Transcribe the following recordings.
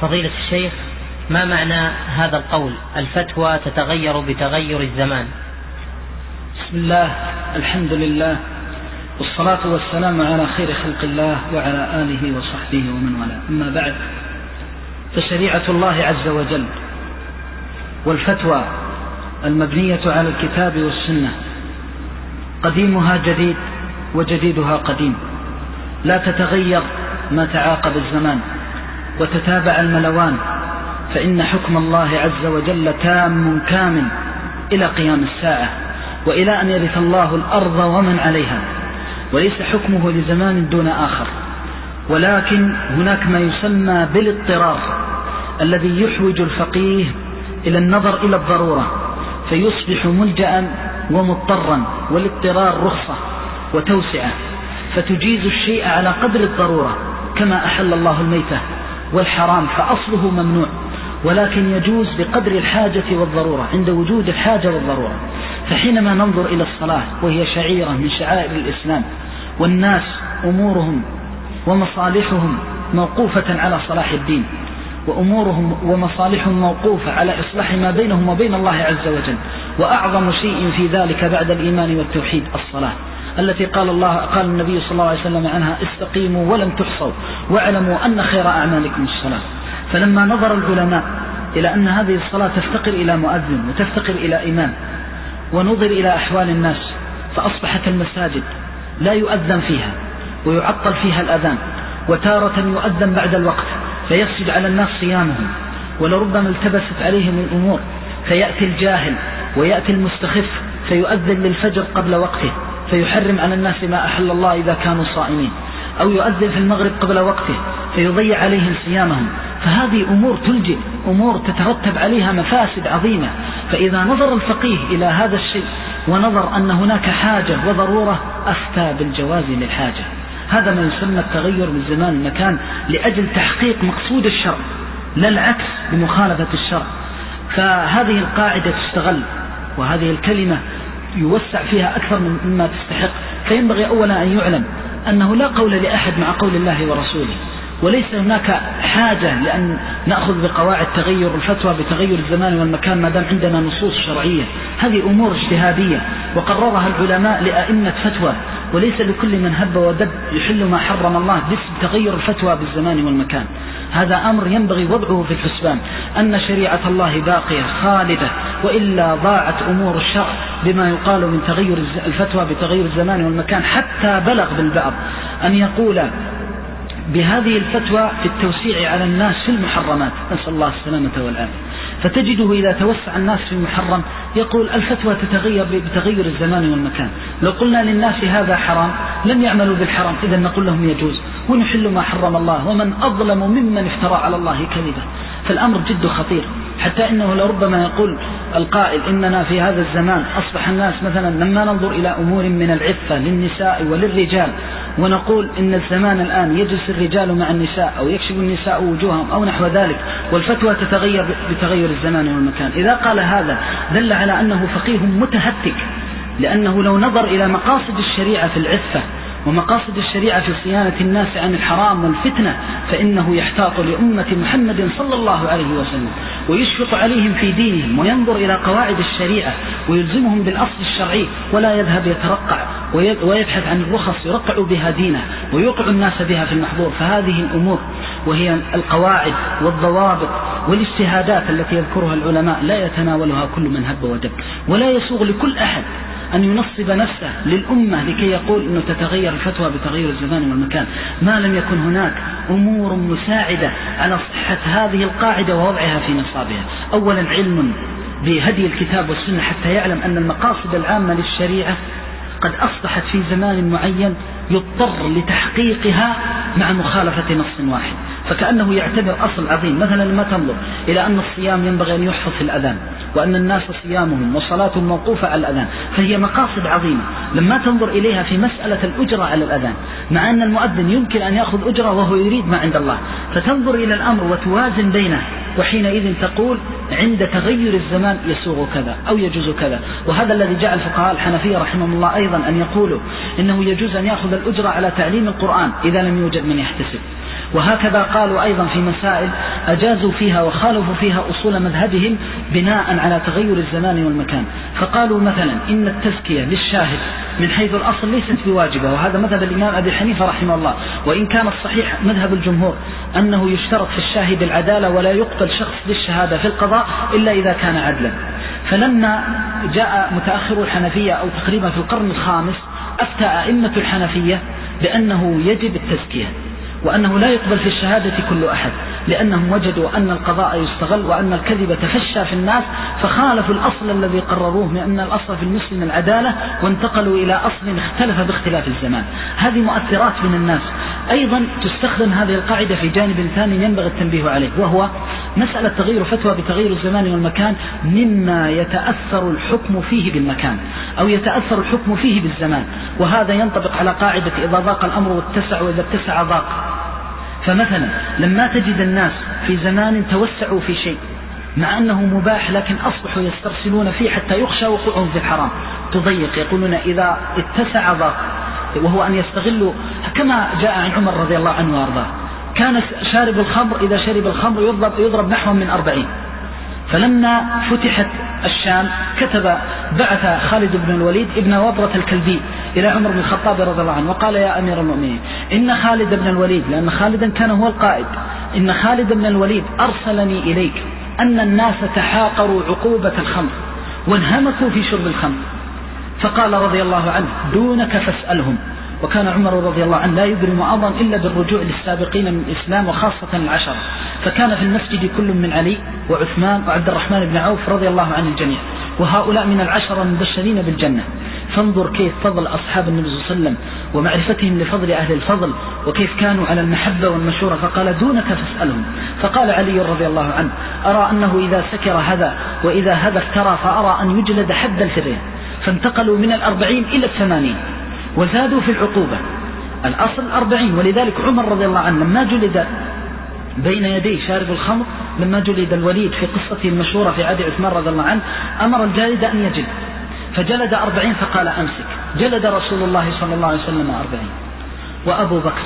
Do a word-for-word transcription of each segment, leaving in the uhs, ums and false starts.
فضيلة الشيخ، ما معنى هذا القول الفتوى تتغير بتغير الزمان؟ بسم الله، الحمد لله، والصلاة والسلام على خير خلق الله وعلى آله وصحبه ومن والاه. أما بعد، فشريعة الله عز وجل والفتوى المبنية على الكتاب والسنة قديمها جديد وجديدها قديم، لا تتغير ما تعاقب الزمان وتتابع الملوان، فإن حكم الله عز وجل تام كامل إلى قيام الساعة وإلى أن يرث الله الأرض ومن عليها، وليس حكمه لزمان دون آخر. ولكن هناك ما يسمى بالاضطرار الذي يحوج الفقيه إلى النظر إلى الضرورة فيصبح ملجأ ومضطرا، والاضطرار رخصة وتوسعة، فتجيز الشيء على قدر الضرورة، كما أحل الله الميتة والحرام فأصله ممنوع، ولكن يجوز بقدر الحاجة والضرورة عند وجود الحاجة والضرورة. فحينما ننظر إلى الصلاة وهي شعيرة من شعائر الإسلام، والناس أمورهم ومصالحهم موقوفة على صلاح الدين، وأمورهم ومصالحهم موقوفة على إصلاح ما بينهم وبين الله عز وجل، وأعظم شيء في ذلك بعد الإيمان والتوحيد الصلاة، التي قال الله قال النبي صلى الله عليه وسلم عنها: استقيموا ولم تحصوا واعلموا أن خير أعمالكم الصلاة. فلما نظر العلماء إلى أن هذه الصلاة تفتقر إلى مؤذن وتفتقر إلى إمام، ونظر إلى أحوال الناس، فأصبحت المساجد لا يؤذن فيها ويعطل فيها الأذان، وتارة يؤذن بعد الوقت فيفسد على الناس صيامهم، ولربما التبست عليهم الأمور، فيأتي الجاهل ويأتي المستخف فيؤذن للفجر قبل وقته فيحرم على الناس ما أحل الله إذا كانوا صائمين، أو يؤذن في المغرب قبل وقته فيضيع عليهم صيامهم. فهذه أمور تلجئ، أمور تترتب عليها مفاسد عظيمة. فإذا نظر الفقيه إلى هذا الشيء ونظر أن هناك حاجة وضرورة، أفتى بالجواز للحاجة. هذا ما يسمى التغير بالزمان والمكان لأجل تحقيق مقصود الشرع، لا العكس بمخالفة الشرع. فهذه القاعدة تستغل، وهذه الكلمة يوسع فيها أكثر مما تستحق. فينبغي أولا أن يعلم أنه لا قول لأحد مع قول الله ورسوله، وليس هناك حاجة لأن نأخذ بقواعد تغير الفتوى بتغير الزمان والمكان ما دام عندنا نصوص شرعية. هذه أمور اجتهادية وقررها العلماء لأئمة فتوى، وليس لكل من هب ودب يحل ما حرم الله باسم تغير الفتوى بالزمان والمكان. هذا أمر ينبغي وضعه في الحسبان، أن شريعة الله باقية خالدة، وإلا ضاعت أمور الشرع بما يقال من تغير الفتوى بتغير الزمان والمكان، حتى بلغ بالبعض أن يقول بهذه الفتوى في التوسيع على الناس في المحرمات، نسأل الله السلامة والعافية. فتجده إذا توسع الناس في المحرم يقول الفتوى تتغير بتغير الزمان والمكان. لو قلنا للناس هذا حرام لم يعملوا بالحرام، إذا نقول لهم يجوز ونحل ما حرم الله، ومن أظلم ممن افترى على الله كذبا. فالأمر جد خطير، حتى إنه لربما يقول القائل إننا في هذا الزمان أصبح الناس مثلا لما ننظر إلى أمور من العفة للنساء وللرجال ونقول إن الزمان الآن يجلس الرجال مع النساء أو يكشف النساء وجوههم أو نحو ذلك، والفتوى تتغير بتغير الزمان والمكان. إذا قال هذا دل على أنه فقيه متهتك، لأنه لو نظر إلى مقاصد الشريعة في العفة ومقاصد الشريعة في صيانة الناس عن الحرام والفتنة، فإنه يحتاط لأمة محمد صلى الله عليه وسلم ويشفق عليهم في دينهم، وينظر إلى قواعد الشريعة ويلزمهم بالأصل الشرعي، ولا يذهب يترقع ويبحث عن الرخص يرقع بها دينه ويوقع الناس بها في المحظور. فهذه الأمور وهي القواعد والضوابط والاجتهادات التي يذكرها العلماء لا يتناولها كل من هب ودب، ولا يسوغ لكل أحد أن ينصب نفسه للأمة لكي يقول أنه تتغير الفتوى بتغير الزمان والمكان، ما لم يكن هناك أمور مساعدة على صحة هذه القاعدة ووضعها في نصابها. أولا علم بهدي الكتاب والسنة حتى يعلم أن المقاصد العامة للشريعة قد أصبحت في زمان معين يضطر لتحقيقها مع مخالفة نص واحد، فكأنه يعتبر أصل عظيم. مثلا لما تنظر إلى أن الصيام ينبغي أن يحفظ في الأذان، وأن الناس صيامهم وصلاتهم موقوفة على الأذان، فهي مقاصد عظيمة. لما تنظر إليها في مسألة الأجرة على الأذان، مع أن المؤذن يمكن أن يأخذ أجرة وهو يريد ما عند الله، فتنظر إلى الأمر وتوازن بينه، وحينئذ تقول عند تغير الزمان يسوغ كذا أو يجوز كذا. وهذا الذي جعل الفقهاء الحنفية رحمهم الله أيضا أن يقولوا إنه يجوز أن يأخذ الأجرة على تعليم القرآن إذا لم يوجد من يحتسب. وهكذا قالوا أيضا في مسائل أجازوا فيها وخالفوا فيها أصول مذهبهم بناء على تغير الزمان والمكان. فقالوا مثلا إن التزكية للشاهد من حيث الأصل ليست بواجبة، وهذا مذهب الإمام أبي حنيفة رحمه الله، وإن كان الصحيح مذهب الجمهور أنه يشترط في الشاهد العدالة ولا يقبل شخص للشهادة في القضاء إلا إذا كان عدلا. فلما جاء متأخر الحنفية أو تقريبا في القرن الخامس أفتى أئمة الحنفية بأنه يجب التزكية، وأنه لا يقبل في الشهادة كل أحد، لأنهم وجدوا أن القضاء يستغل وأن الكذب تفشى في الناس، فخالفوا الأصل الذي قرروه من أن الأصل في المسلم العدالة، وانتقلوا إلى أصل اختلف باختلاف الزمان. هذه مؤثرات من الناس. أيضا تستخدم هذه القاعدة في جانب ثاني ينبغي التنبيه عليه، وهو مسألة تغيير فتوى بتغيير الزمان والمكان مما يتأثر الحكم فيه بالمكان أو يتأثر الحكم فيه بالزمان، وهذا ينطبق على قاعدة إذا ضاق الأمر واتسع وإذا اتسع ضاق. فمثلا لما تجد الناس في زمان توسعوا في شيء مع أنه مباح لكن أصبحوا يسترسلون فيه حتى يخشى وقوعهم في الحرام، تضيق، يقولون إذا اتسع ضاق، وهو أن يستغلوا كما جاء عن عمر رضي الله عنه وارضاه، كان شارب الخمر إذا شرب الخمر يضرب, يضرب نحو من أربعين. فلما فتحت الشام كتب بعث خالد بن الوليد ابن وبرة الكلبي إلى عمر بن الخطاب رضي الله عنه وقال يا أمير المؤمنين إن خالد بن الوليد، لأن خالدا كان هو القائد، إن خالد بن الوليد أرسلني إليك أن الناس تحاقروا عقوبة الخمر وانهمكوا في شرب الخمر. فقال رضي الله عنه دونك فاسألهم. وكان عمر رضي الله عنه لا يبرم أمرا إلا بالرجوع للسابقين من الإسلام وخاصة العشرة، فكان في المسجد كل من علي وعثمان وعبد الرحمن بن عوف رضي الله عن الجميع، وهؤلاء من العشرة المبشرين بالجنة. فانظر كيف فضل أصحاب النبي صلى الله عليه وسلم ومعرفتهم لفضل أهل الفضل وكيف كانوا على المحبة والمشورة. فقال دونك فاسألهم. فقال علي رضي الله عنه أرى أنه إذا سكر هذا وإذا هذا افترى فأرى أن يجلد حد الفرين. فانتقلوا من الأربعين إلى الثمانين وزادوا في العقوبة، الأصل أربعين. ولذلك عمر رضي الله عنه لما جلد بين يديه شارب الخمر، لما جلد الوليد في قصته المشهورة في عهد عثمان رضي الله عنه أمر الجالد أن يجلد، فجلد أربعين فقال أمسك. جلد رسول الله صلى الله عليه وسلم أربعين وأبو بكر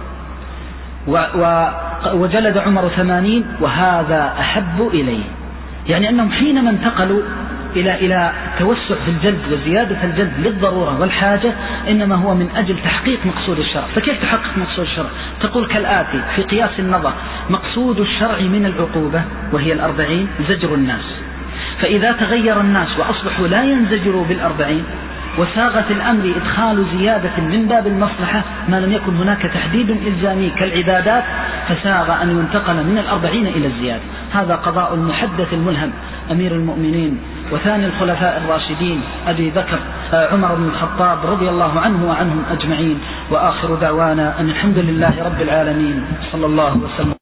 و و وجلد عمر ثمانين، وهذا أحب إليه. يعني أنهم حينما انتقلوا إلى إلى توسع في الجلد وزيادة الجلد للضرورة والحاجة إنما هو من أجل تحقيق مقصود الشرع. فكيف تحقق مقصود الشرع؟ تقول كالآتي في قياس النظر: مقصود الشرع من العقوبة وهي الأربعين زجر الناس، فإذا تغير الناس وأصبحوا لا ينزجروا بالأربعين وساغت الأمر إدخال زيادة من باب المصلحة ما لم يكن هناك تحديد إلزامي كالعبادات، فساغ أن ينتقل من الأربعين إلى الزيادة. هذا قضاء المحدث الملهم أمير المؤمنين وثاني الخلفاء الراشدين أبي بكر عمر بن الخطاب رضي الله عنه وعنهم أجمعين. وآخر دعوانا أن الحمد لله رب العالمين، صلى الله وسلم.